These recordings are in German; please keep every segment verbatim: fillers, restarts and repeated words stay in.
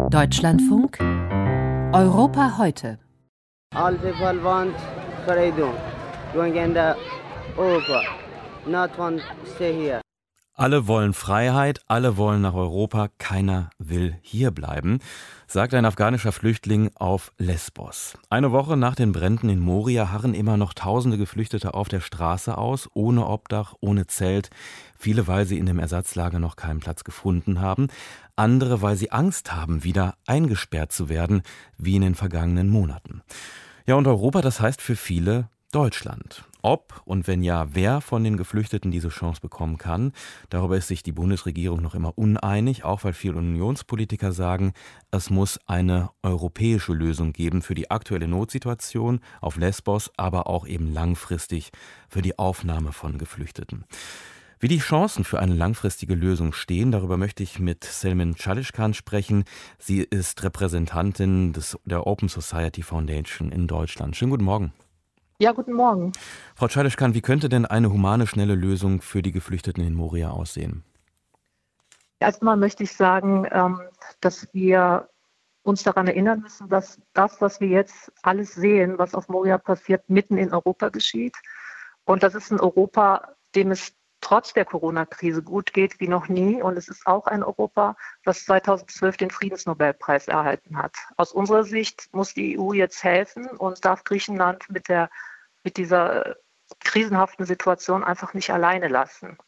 Deutschlandfunk Europa heute. All people want freedom. Going in the Europa. Not want to stay here. Alle wollen Freiheit, alle wollen nach Europa, keiner will hierbleiben, sagt ein afghanischer Flüchtling auf Lesbos. Eine Woche nach den Bränden in Moria harren immer noch tausende Geflüchtete auf der Straße aus, ohne Obdach, ohne Zelt. Viele, weil sie in dem Ersatzlager noch keinen Platz gefunden haben. Andere, weil sie Angst haben, wieder eingesperrt zu werden, wie in den vergangenen Monaten. Ja, und Europa, das heißt für viele Deutschland. Ob und wenn ja, wer von den Geflüchteten diese Chance bekommen kann, darüber ist sich die Bundesregierung noch immer uneinig, auch weil viele Unionspolitiker sagen, es muss eine europäische Lösung geben für die aktuelle Notsituation auf Lesbos, aber auch eben langfristig für die Aufnahme von Geflüchteten. Wie die Chancen für eine langfristige Lösung stehen, darüber möchte ich mit Selmin Çalışkan sprechen. Sie ist Repräsentantin des, der Open Society Foundation in Deutschland. Schönen guten Morgen. Ja, guten Morgen. Frau Çalışkan, wie könnte denn eine humane, schnelle Lösung für die Geflüchteten in Moria aussehen? Erstmal möchte ich sagen, dass wir uns daran erinnern müssen, dass das, was wir jetzt alles sehen, was auf Moria passiert, mitten in Europa geschieht. Und das ist ein Europa, dem es trotz der Corona-Krise gut geht wie noch nie. Und es ist auch ein Europa, das zweitausendzwölf den Friedensnobelpreis erhalten hat. Aus unserer Sicht muss die E U jetzt helfen und darf Griechenland mit der, mit dieser krisenhaften Situation einfach nicht alleine lassen.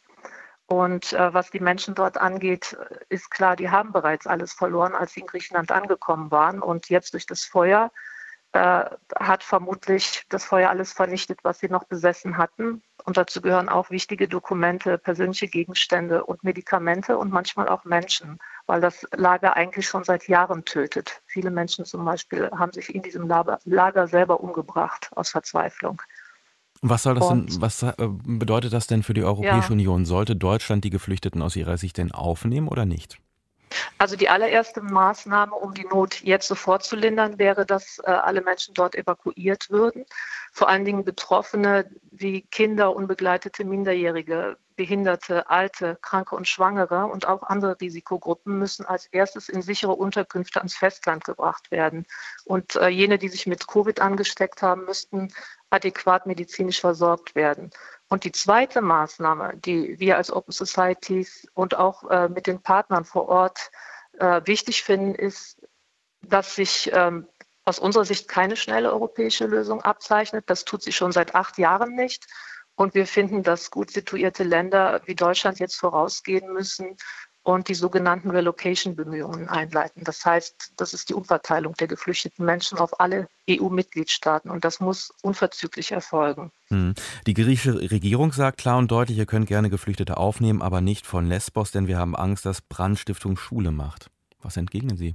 Und äh, was die Menschen dort angeht, ist klar, die haben bereits alles verloren, als sie in Griechenland angekommen waren. Und jetzt durch das Feuer äh, hat vermutlich das Feuer alles vernichtet, was sie noch besessen hatten. Und dazu gehören auch wichtige Dokumente, persönliche Gegenstände und Medikamente und manchmal auch Menschen, weil das Lager eigentlich schon seit Jahren tötet. Viele Menschen zum Beispiel haben sich in diesem Lager selber umgebracht aus Verzweiflung. Was soll das denn, was bedeutet das denn für die Europäische Ja. Union? Sollte Deutschland die Geflüchteten aus Ihrer Sicht denn aufnehmen oder nicht? Also die allererste Maßnahme, um die Not jetzt sofort zu lindern, wäre, dass äh, alle Menschen dort evakuiert würden. Vor allen Dingen Betroffene wie Kinder, unbegleitete Minderjährige, Behinderte, Alte, Kranke und Schwangere und auch andere Risikogruppen müssen als erstes in sichere Unterkünfte ans Festland gebracht werden. Und äh, jene, die sich mit Covid angesteckt haben, müssten adäquat medizinisch versorgt werden. Und die zweite Maßnahme, die wir als Open Societies und auch äh, mit den Partnern vor Ort äh, wichtig finden, ist, dass sich ähm, aus unserer Sicht keine schnelle europäische Lösung abzeichnet. Das tut sie schon seit acht Jahren nicht. Und wir finden, dass gut situierte Länder wie Deutschland jetzt vorausgehen müssen und die sogenannten Relocation-Bemühungen einleiten. Das heißt, das ist die Umverteilung der geflüchteten Menschen auf alle E U-Mitgliedstaaten und das muss unverzüglich erfolgen. Hm. Die griechische Regierung sagt klar und deutlich, ihr könnt gerne Geflüchtete aufnehmen, aber nicht von Lesbos, denn wir haben Angst, dass Brandstiftung Schule macht. Was entgegnen Sie?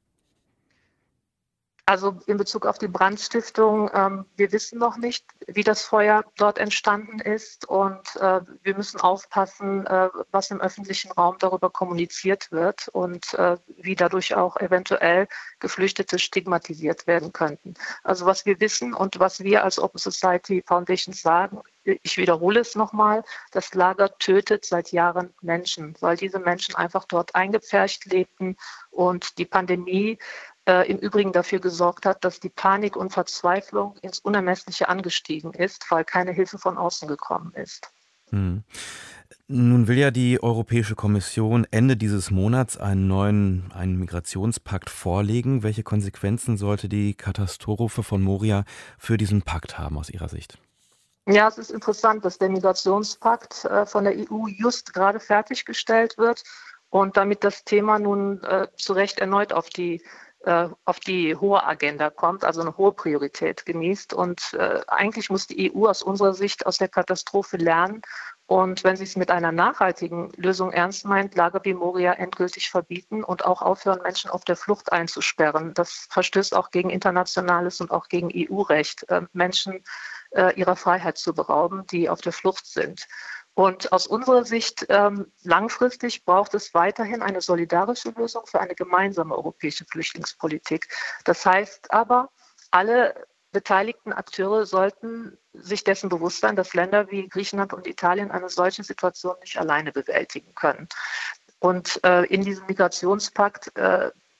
Also in Bezug auf die Brandstiftung, ähm, wir wissen noch nicht, wie das Feuer dort entstanden ist und äh, wir müssen aufpassen, äh, was im öffentlichen Raum darüber kommuniziert wird und äh, wie dadurch auch eventuell Geflüchtete stigmatisiert werden könnten. Also was wir wissen und was wir als Open Society Foundation sagen, ich wiederhole es nochmal, das Lager tötet seit Jahren Menschen, weil diese Menschen einfach dort eingepfercht lebten und die Pandemie äh, im Übrigen dafür gesorgt hat, dass die Panik und Verzweiflung ins Unermessliche angestiegen ist, weil keine Hilfe von außen gekommen ist. Hm. Nun will ja die Europäische Kommission Ende dieses Monats einen neuen einen Migrationspakt vorlegen. Welche Konsequenzen sollte die Katastrophe von Moria für diesen Pakt haben aus Ihrer Sicht? Ja, es ist interessant, dass der Migrationspakt äh, von der E U just gerade fertiggestellt wird und damit das Thema nun äh, zu Recht erneut auf die, äh, auf die hohe Agenda kommt, also eine hohe Priorität genießt. Und äh, eigentlich muss die E U aus unserer Sicht aus der Katastrophe lernen und wenn sie es mit einer nachhaltigen Lösung ernst meint, Lager wie Moria endgültig verbieten und auch aufhören, Menschen auf der Flucht einzusperren. Das verstößt auch gegen internationales und auch gegen E U-Recht, äh, Menschen äh, ihrer Freiheit zu berauben, die auf der Flucht sind. Und aus unserer Sicht ähm, langfristig braucht es weiterhin eine solidarische Lösung für eine gemeinsame europäische Flüchtlingspolitik. Das heißt aber, alle beteiligten Akteure sollten sich dessen bewusst sein, dass Länder wie Griechenland und Italien eine solche Situation nicht alleine bewältigen können. Und äh, in diesem Migrationspakt, äh,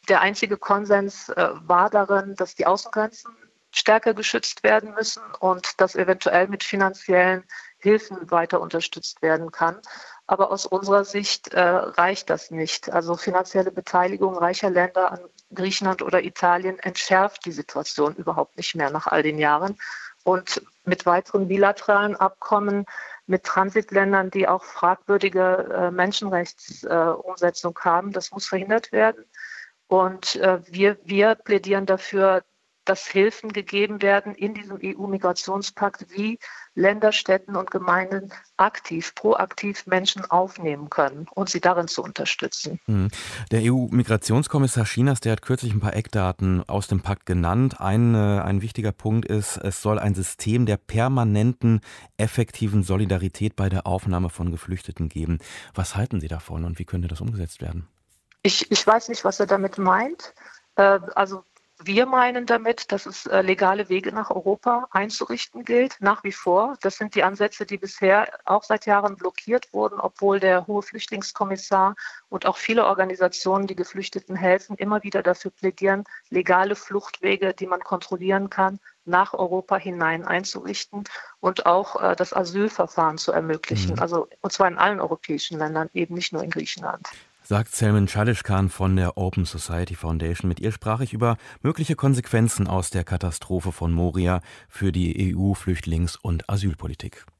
der einzige Konsens äh, war darin, dass die Außengrenzen stärker geschützt werden müssen und dass eventuell mit finanziellen Hilfen weiter unterstützt werden kann. Aber aus unserer Sicht äh, reicht das nicht. Also finanzielle Beteiligung reicher Länder an Griechenland oder Italien entschärft die Situation überhaupt nicht mehr nach all den Jahren. Und mit weiteren bilateralen Abkommen mit Transitländern, die auch fragwürdige äh, Menschenrechtsumsetzung äh, haben, das muss verhindert werden. Und äh, wir, wir plädieren dafür, dass Hilfen gegeben werden in diesem E U-Migrationspakt, wie Länder, Städten und Gemeinden aktiv, proaktiv Menschen aufnehmen können und sie darin zu unterstützen. Der E U-Migrationskommissar Schinas, der hat kürzlich ein paar Eckdaten aus dem Pakt genannt. Ein, ein wichtiger Punkt ist, es soll ein System der permanenten, effektiven Solidarität bei der Aufnahme von Geflüchteten geben. Was halten Sie davon und wie könnte das umgesetzt werden? Ich, ich weiß nicht, was er damit meint. Äh, also Wir meinen damit, dass es äh, legale Wege nach Europa einzurichten gilt, nach wie vor. Das sind die Ansätze, die bisher auch seit Jahren blockiert wurden, obwohl der hohe Flüchtlingskommissar und auch viele Organisationen, die Geflüchteten helfen, immer wieder dafür plädieren, legale Fluchtwege, die man kontrollieren kann, nach Europa hinein einzurichten und auch äh, das Asylverfahren zu ermöglichen. Mhm. Also, und zwar in allen europäischen Ländern, eben nicht nur in Griechenland. Sagt Selmin Çalışkan von der Open Society Foundation. Mit ihr sprach ich über mögliche Konsequenzen aus der Katastrophe von Moria für die E U-Flüchtlings- und Asylpolitik.